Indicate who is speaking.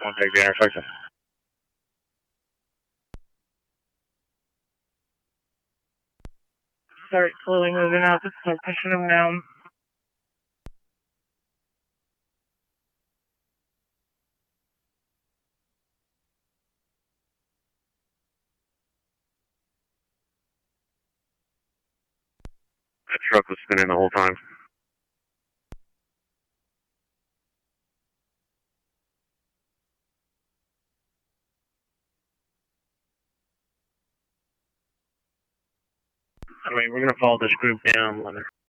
Speaker 1: Contact the intersection.
Speaker 2: Start slowly moving up. Start pushing them down.
Speaker 1: That truck was spinning the whole time. I mean, we're going to follow this group down.